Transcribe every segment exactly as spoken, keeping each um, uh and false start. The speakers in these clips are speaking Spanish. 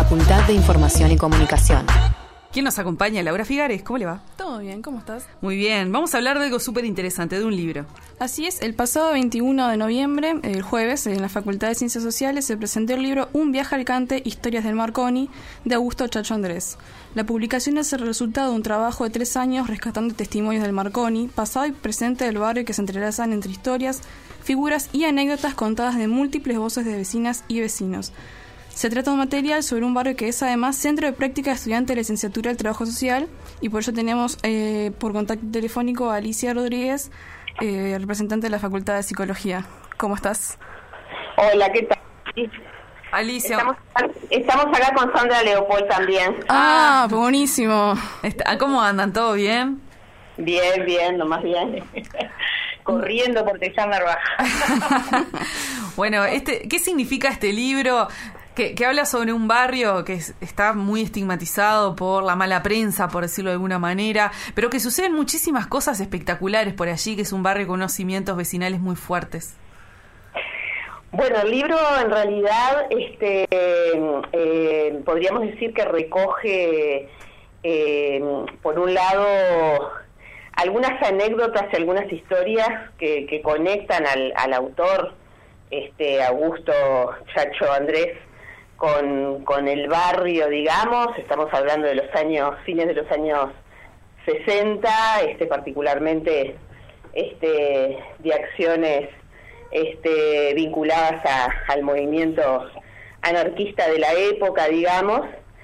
Facultad de Información y Comunicación. ¿Quién nos acompaña? Laura Figares, ¿cómo le va? Todo bien, ¿cómo estás? Muy bien, vamos a hablar de algo súper interesante, de un libro. Así es, el pasado veintiuno de noviembre, el jueves, en la Facultad de Ciencias Sociales se presentó el libro Un viaje al Cante, Historias del Marconi, de Augusto Chacho Andrés. La publicación es el resultado de un trabajo de tres años rescatando testimonios del Marconi, pasado y presente del barrio, que se entrelazan entre historias, figuras y anécdotas contadas de múltiples voces de vecinas y vecinos. Se trata de un material sobre un barrio que es además centro de práctica de estudiantes de licenciatura del trabajo social, y por ello tenemos eh, por contacto telefónico a Alicia Rodríguez, eh, representante de la Facultad de Psicología. ¿Cómo estás? Hola, ¿qué tal? Alicia. Estamos, estamos acá con Sandra Leopold también. Ah, buenísimo. Está, ¿Cómo andan? ¿Todo bien? Bien, bien, lo más bien. Corriendo porque ya me baja. Bueno, este, ¿qué significa este libro? Que, que habla sobre un barrio que es, está muy estigmatizado por la mala prensa, por decirlo de alguna manera, pero que suceden muchísimas cosas espectaculares por allí, que es un barrio con unos cimientos vecinales muy fuertes. Bueno, el libro en realidad este, eh, podríamos decir que recoge, eh, por un lado, algunas anécdotas y algunas historias que, que conectan al, al autor, este Augusto Chacho Andrés, con, con el barrio, digamos. Estamos hablando de los años, fines de los años sesenta, este, particularmente este, de acciones este, vinculadas a, al movimiento anarquista de la época, digamos.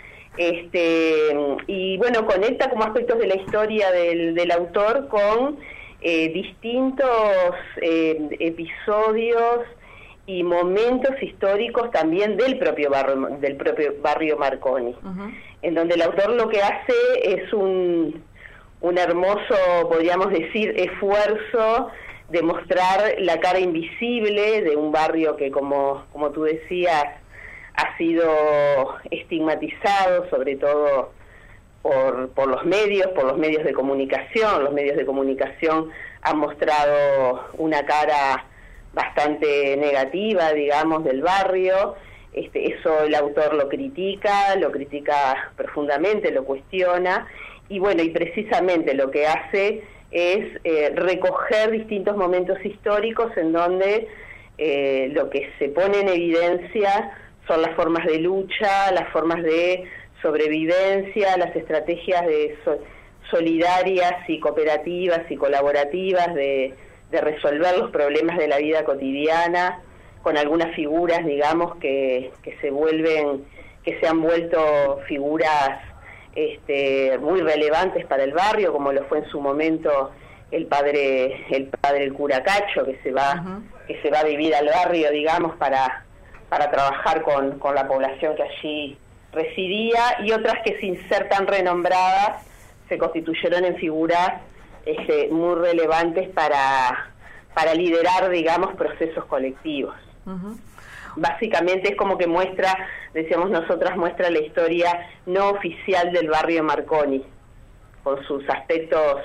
Este, y bueno, conecta como aspectos de la historia del, del autor con eh, distintos eh, episodios y momentos históricos también del propio barrio, del propio barrio Marconi, uh-huh. En donde el autor lo que hace es un, un hermoso, podríamos decir, esfuerzo de mostrar la cara invisible de un barrio que, como, como tú decías, ha sido estigmatizado, sobre todo por, por los medios, por los medios de comunicación. Los medios de comunicación han mostrado una cara bastante negativa, digamos, del barrio. Este, eso el autor lo critica, lo critica profundamente, lo cuestiona, y bueno, y precisamente lo que hace es eh, recoger distintos momentos históricos en donde eh, lo que se pone en evidencia son las formas de lucha, las formas de sobrevivencia, las estrategias de so- solidarias y cooperativas y colaborativas de de resolver los problemas de la vida cotidiana, con algunas figuras, digamos, que, que se vuelven, que se han vuelto figuras este, muy relevantes para el barrio, como lo fue en su momento el padre, el padre el cura Cacho, que se va, uh-huh. que se va a vivir al barrio, digamos, para, para trabajar con, con la población que allí residía, y otras que, sin ser tan renombradas, se constituyeron en figuras Este, muy relevantes para, para liderar, digamos, procesos colectivos. Uh-huh. Básicamente es como que muestra, decíamos nosotras, muestra la historia no oficial del barrio Marconi, con sus aspectos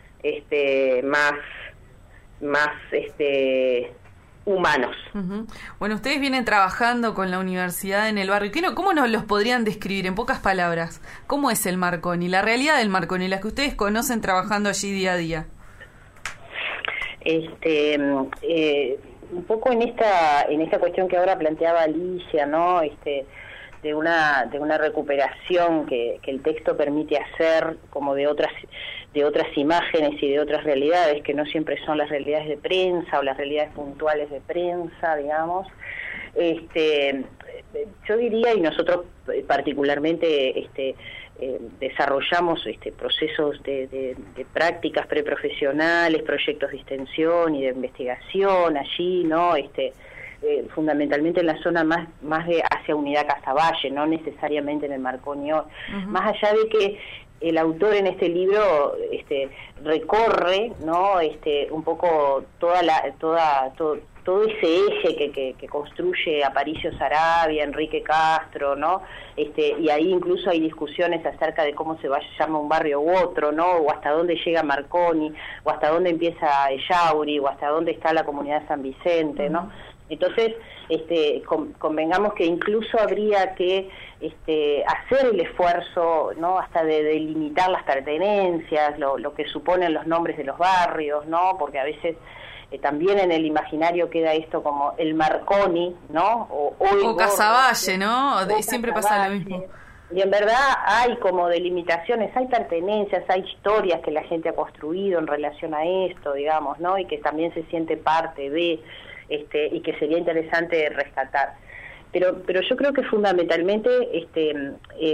este, más, más este, humanos. Uh-huh. Bueno, ustedes vienen trabajando con la universidad en el barrio. ¿Qué no, ¿Cómo nos los podrían describir en pocas palabras? ¿Cómo es el Marconi, la realidad del Marconi, la que ustedes conocen trabajando allí día a día? Este, eh, un poco en esta en esta cuestión que ahora planteaba Alicia, ¿no? Este, de una de una recuperación que, que el texto permite hacer, como de otras de otras imágenes y de otras realidades que no siempre son las realidades de prensa o las realidades puntuales de prensa, digamos. Este, yo diría, y nosotros particularmente este, eh, desarrollamos este, procesos de, de, de prácticas preprofesionales, proyectos de extensión y de investigación allí, ¿no? Este, eh, fundamentalmente en la zona más más de hacia Unidad Casaballe, no necesariamente en el Marconi. Uh-huh. Más allá de que el autor en este libro este, recorre, ¿no? Este, un poco toda la toda todo, todo ese eje que, que, que construye Aparicio Saravia, Enrique Castro, ¿no? Este, y ahí incluso hay discusiones acerca de cómo se va, llama un barrio u otro, ¿no? O hasta dónde llega Marconi, o hasta dónde empieza Ellauri, o hasta dónde está la comunidad San Vicente, ¿no? Entonces, este, con, convengamos que incluso habría que este, hacer el esfuerzo, ¿no?, hasta de delimitar las pertenencias, lo, lo que suponen los nombres de los barrios, ¿no?, porque a veces eh, también en el imaginario queda esto como el Marconi, ¿no?, o, o, o Casaballe, ¿no? O Siempre Casaballe. Pasa lo mismo. Y en verdad hay como delimitaciones, hay pertenencias, hay historias que la gente ha construido en relación a esto, digamos, ¿no?, y que también se siente parte de... Este, y que sería interesante rescatar. Pero pero yo creo que fundamentalmente, este, eh,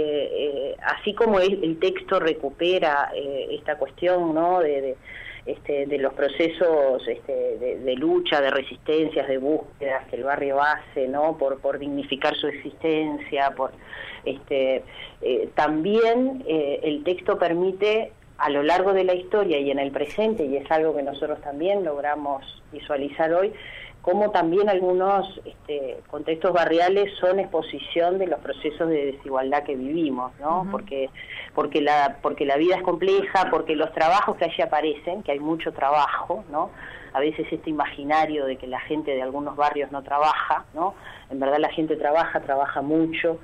eh, así como el, el texto recupera eh, esta cuestión, ¿no?, de, de, este, de los procesos este, de, de lucha, de resistencias, de búsquedas que el barrio hace, ¿no?, por, por dignificar su existencia, por este, eh, también eh, el texto permite a lo largo de la historia y en el presente, y es algo que nosotros también logramos visualizar hoy, como también algunos este, contextos barriales son exposición de los procesos de desigualdad que vivimos, ¿no? Uh-huh. Porque porque la porque la vida es compleja, porque los trabajos que allí aparecen, que hay mucho trabajo, ¿no? A veces este imaginario de que la gente de algunos barrios no trabaja, ¿no? En verdad la gente trabaja, trabaja mucho,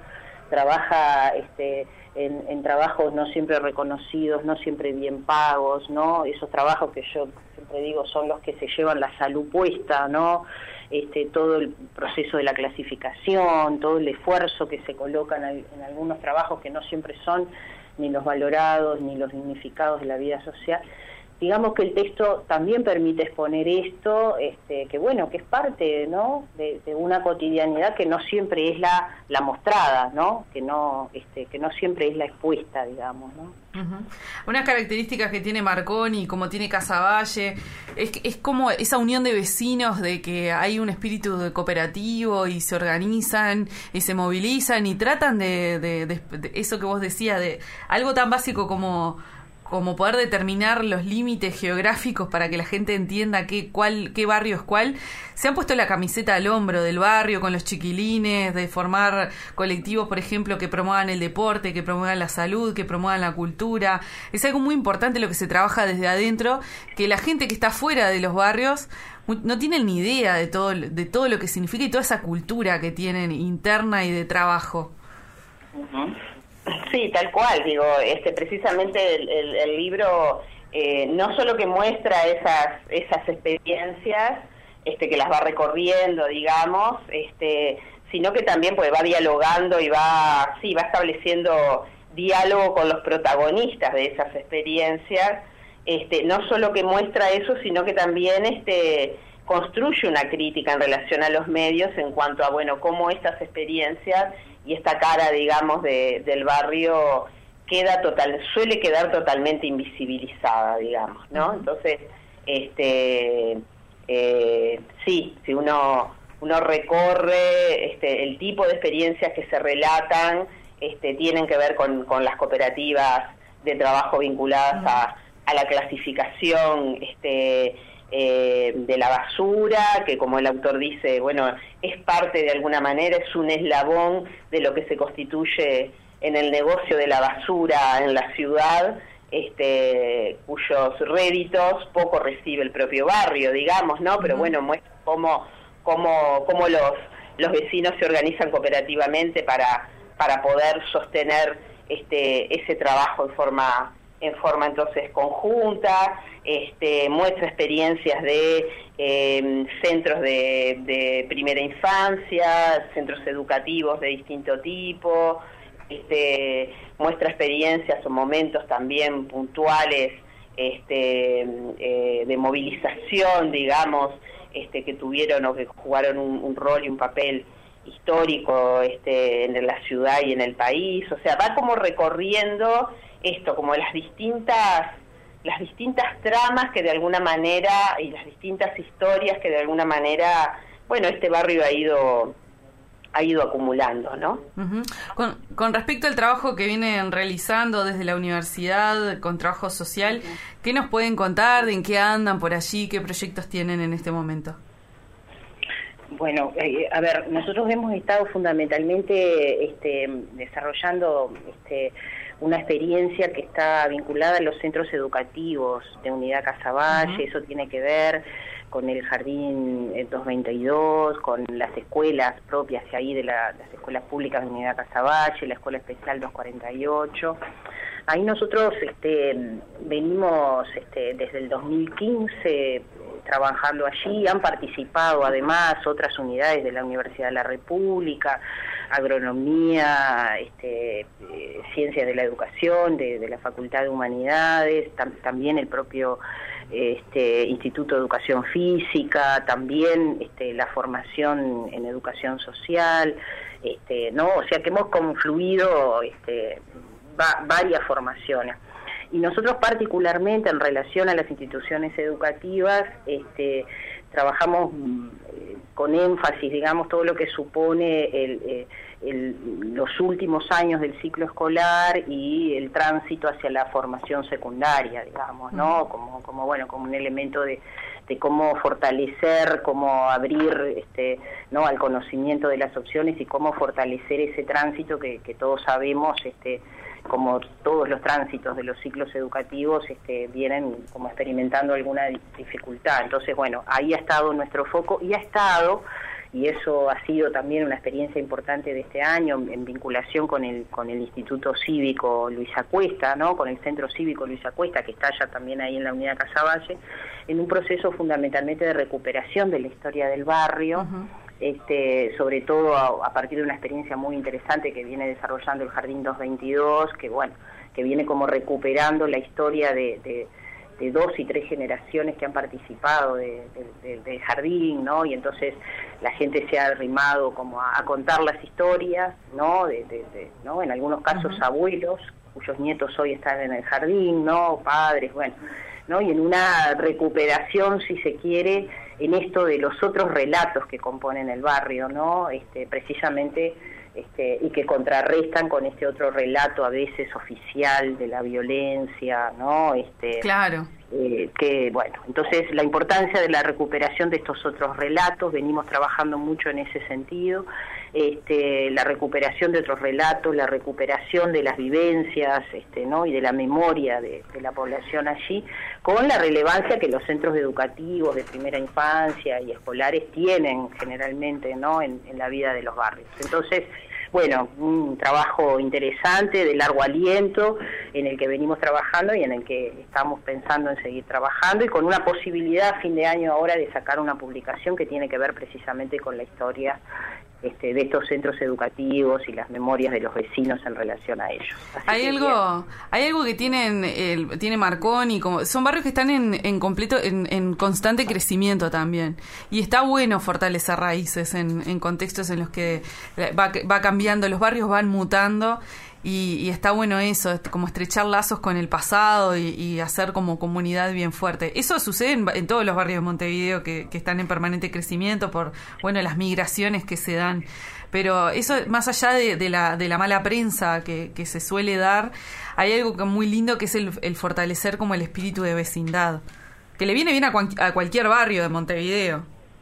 trabaja este en, en trabajos no siempre reconocidos, no siempre bien pagos, ¿no? Esos trabajos que yo siempre digo son los que se llevan la salud puesta, ¿no? Este, todo el proceso de la clasificación, todo el esfuerzo que se coloca en, el, en algunos trabajos que no siempre son ni los valorados ni los dignificados de la vida social. Digamos que el texto también permite exponer esto, este, que bueno, que es parte, ¿no?, de, de una cotidianidad que no siempre es la, la mostrada, ¿no?, que no, este, que no siempre es la expuesta, digamos, ¿no? Uh-huh. Unas características que tiene Marconi, como tiene Casaballe, es, es como esa unión de vecinos, de que hay un espíritu de cooperativo y se organizan y se movilizan y tratan de, de, de, de eso que vos decías, de algo tan básico como como poder determinar los límites geográficos para que la gente entienda qué, cuál, qué barrio es cuál. Se han puesto la camiseta al hombro del barrio con los chiquilines, de formar colectivos, por ejemplo, que promuevan el deporte, que promuevan la salud, que promuevan la cultura. Es algo muy importante lo que se trabaja desde adentro, que la gente que está fuera de los barrios no tiene ni idea de todo, de todo lo que significa y toda esa cultura que tienen interna y de trabajo. Uh-huh. Sí, tal cual, digo, este precisamente el, el, el libro eh, no solo que muestra esas esas experiencias, este que las va recorriendo, digamos, este sino que también pues va dialogando y va sí va estableciendo diálogo con los protagonistas de esas experiencias, este no solo que muestra eso, sino que también este construye una crítica en relación a los medios en cuanto a, bueno, cómo estas experiencias y esta cara, digamos, de, del barrio queda total, suele quedar totalmente invisibilizada, digamos, ¿no? Entonces, este, eh, sí, si uno uno recorre este, el tipo de experiencias que se relatan, este, tienen que ver con, con las cooperativas de trabajo vinculadas a, a la clasificación, este, Eh, de la basura, que como el autor dice, bueno, es parte de alguna manera, es un eslabón de lo que se constituye en el negocio de la basura en la ciudad, este, cuyos réditos poco recibe el propio barrio, digamos, ¿no? Pero bueno, muestra cómo, cómo, cómo los, los vecinos se organizan cooperativamente para, para poder sostener este, ese trabajo en forma en forma entonces conjunta, este, muestra experiencias de eh, centros de, de primera infancia, centros educativos de distinto tipo, este, muestra experiencias o momentos también puntuales este, eh, de movilización, digamos, este, que tuvieron o que jugaron un, un rol y un papel histórico este, en la ciudad y en el país. O sea, va como recorriendo esto, como las distintas las distintas tramas que de alguna manera y las distintas historias que de alguna manera, bueno, este barrio ha ido ha ido acumulando, ¿no? Uh-huh. Con, con respecto al trabajo que vienen realizando desde la universidad con trabajo social, uh-huh. ¿qué nos pueden contar? ¿En qué andan por allí? ¿Qué proyectos tienen en este momento? Bueno, eh, a ver, nosotros hemos estado fundamentalmente este, desarrollando este, una experiencia que está vinculada a los centros educativos de Unidad Casaballe. Uh-huh. Eso tiene que ver con el Jardín doscientos veintidós, con las escuelas propias de ahí de la, las escuelas públicas de Unidad Casaballe, la Escuela Especial doscientos cuarenta y ocho. Ahí nosotros este, venimos este, desde el dos mil quince trabajando allí. Han participado además otras unidades de la Universidad de la República, agronomía, este, eh, ciencias de la educación, de, de la Facultad de Humanidades, tam, también el propio este, Instituto de Educación Física, también este, la formación en educación social, este, no, o sea que hemos confluido este, va, varias formaciones. Y nosotros particularmente en relación a las instituciones educativas, este, trabajamos eh, con énfasis, digamos, todo lo que supone el, eh, el, los últimos años del ciclo escolar y el tránsito hacia la formación secundaria, digamos, ¿no? Como, como bueno, como un elemento de, de cómo fortalecer, cómo abrir, este, ¿no? al conocimiento de las opciones y cómo fortalecer ese tránsito que, que todos sabemos, este, como todos los tránsitos de los ciclos educativos este, vienen como experimentando alguna dificultad. Entonces, bueno, ahí ha estado nuestro foco y ha estado, y eso ha sido también una experiencia importante de este año en vinculación con el con el Instituto Cívico Luis Acuesta, ¿no? Con el Centro Cívico Luis Acuesta, que está ya también ahí en la Unidad Casaballe, en un proceso fundamentalmente de recuperación de la historia del barrio. Uh-huh. Este, sobre todo a, a partir de una experiencia muy interesante que viene desarrollando el Jardín doscientos veintidós, que bueno, que viene como recuperando la historia de, de, de dos y tres generaciones que han participado de, de, de, del jardín, ¿no? Y entonces la gente se ha arrimado como a, a contar las historias, ¿no? De, de, de, ¿no? En algunos casos uh-huh. abuelos, cuyos nietos hoy están en el jardín, ¿no? Padres, bueno, ¿no? Y en una recuperación, si se quiere, en esto de los otros relatos que componen el barrio, ¿no? Este, precisamente, este, y que contrarrestan con este otro relato a veces oficial de la violencia, ¿no? Este, claro. Eh, que, bueno, entonces la importancia de la recuperación de estos otros relatos, venimos trabajando mucho en ese sentido, este, la recuperación de otros relatos, la recuperación de las vivencias, este, ¿no? y de la memoria de, de la población allí, con la relevancia que los centros educativos de primera infancia y escolares tienen generalmente, ¿no? en, en la vida de los barrios. Entonces, bueno, un trabajo interesante, de largo aliento, en el que venimos trabajando y en el que estamos pensando en seguir trabajando, y con una posibilidad a fin de año ahora de sacar una publicación que tiene que ver precisamente con la historia este, de estos centros educativos y las memorias de los vecinos en relación a ellos. Así hay algo, hay algo que tienen, el, tiene Marconi, como son barrios que están en, en completo, en, en constante crecimiento también, y está bueno fortalecer raíces en, en contextos en los que va, va cambiando, los barrios van mutando. Y, y está bueno eso, como estrechar lazos con el pasado y, y hacer como comunidad bien fuerte. Eso sucede en, en todos los barrios de Montevideo que, que están en permanente crecimiento por, bueno, las migraciones que se dan. Pero eso, más allá de, de, la, de la mala prensa que, que se suele dar, hay algo que muy lindo que es el, el fortalecer como el espíritu de vecindad, que le viene bien a, cuan, a cualquier barrio de Montevideo.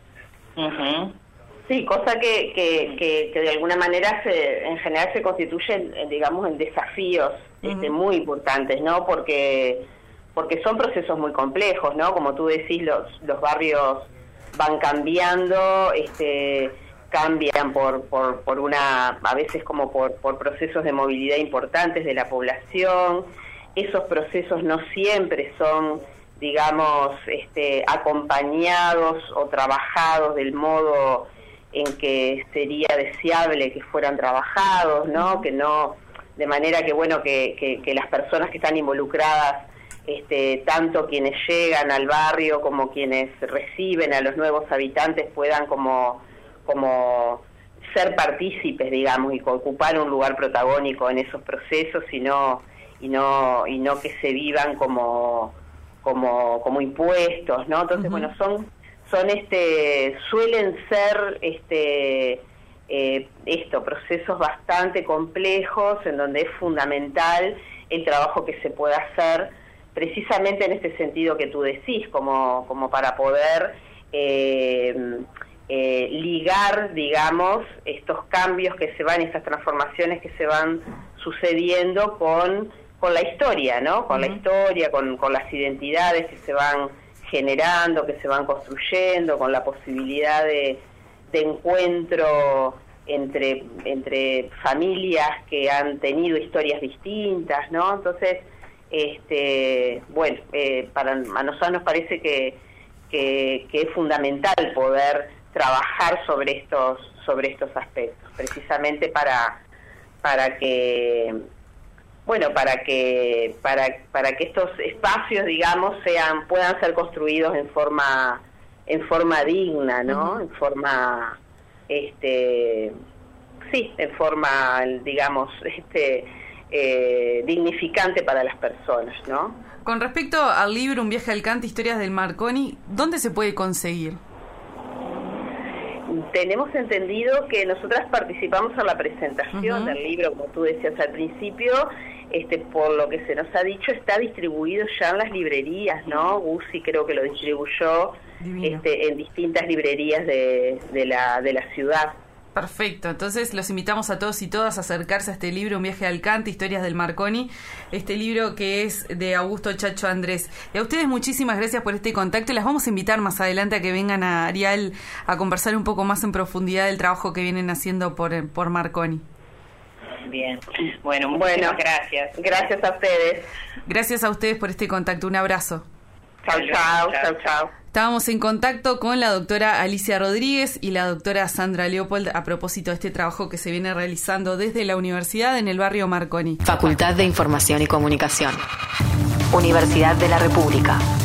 Uh-huh. Sí, cosa que, que, que, que de alguna manera se, en general se constituyen, digamos, en desafíos uh-huh. este, muy importantes, ¿no? Porque porque son procesos muy complejos, ¿no? Como tú decís, los los barrios van cambiando, este, cambian por por por una, a veces como por por procesos de movilidad importantes de la población. Esos procesos no siempre son, digamos, este, acompañados o trabajados del modo en que sería deseable que fueran trabajados, ¿no? Que no, de manera que, bueno, que, que, que las personas que están involucradas, este, tanto quienes llegan al barrio como quienes reciben a los nuevos habitantes, puedan como, como ser partícipes, digamos, y ocupar un lugar protagónico en esos procesos, y no, y no, y no que se vivan como, como, como impuestos, ¿no? Entonces, uh-huh. bueno, son son este suelen ser este eh, esto procesos bastante complejos en donde es fundamental el trabajo que se pueda hacer precisamente en este sentido que tú decís, como como para poder eh, eh, ligar, digamos, estos cambios que se van, estas transformaciones que se van sucediendo con, con la historia, ¿no? Con uh-huh. la historia, con, con las identidades que se van generando, que se van construyendo, con la posibilidad de, de encuentro entre, entre familias que han tenido historias distintas, ¿no? Entonces, este, bueno, eh, para a nosotros nos parece que, que, que es fundamental poder trabajar sobre estos, sobre estos aspectos, precisamente para, para que bueno, para que para para que estos espacios, digamos, sean puedan ser construidos en forma en forma digna, ¿no? Uh-huh. En forma este sí, en forma, digamos, este eh, dignificante para las personas, ¿no? Con respecto al libro Un viaje al Cante, historias del Marconi, ¿dónde se puede conseguir? Tenemos entendido que nosotras participamos en la presentación uh-huh. del libro, como tú decías al principio. Este, por lo que se nos ha dicho, está distribuido ya en las librerías, ¿no? Uzi creo que lo distribuyó este, en distintas librerías de, de la de la ciudad. Perfecto, entonces los invitamos a todos y todas a acercarse a este libro, Un viaje al Cante, historias del Marconi, este libro que es de Augusto Chacho Andrés. Y a ustedes muchísimas gracias por este contacto, y las vamos a invitar más adelante a que vengan a Arial a conversar un poco más en profundidad del trabajo que vienen haciendo por, por Marconi. Bien, bueno, muchas bueno, gracias. Gracias a ustedes. Gracias a ustedes por este contacto, un abrazo. Chau, chau, chau, chau. Estábamos en contacto con la doctora Alicia Rodríguez y la doctora Sandra Leopold a propósito de este trabajo que se viene realizando desde la universidad en el barrio Marconi. Facultad de Información y Comunicación. Universidad de la República.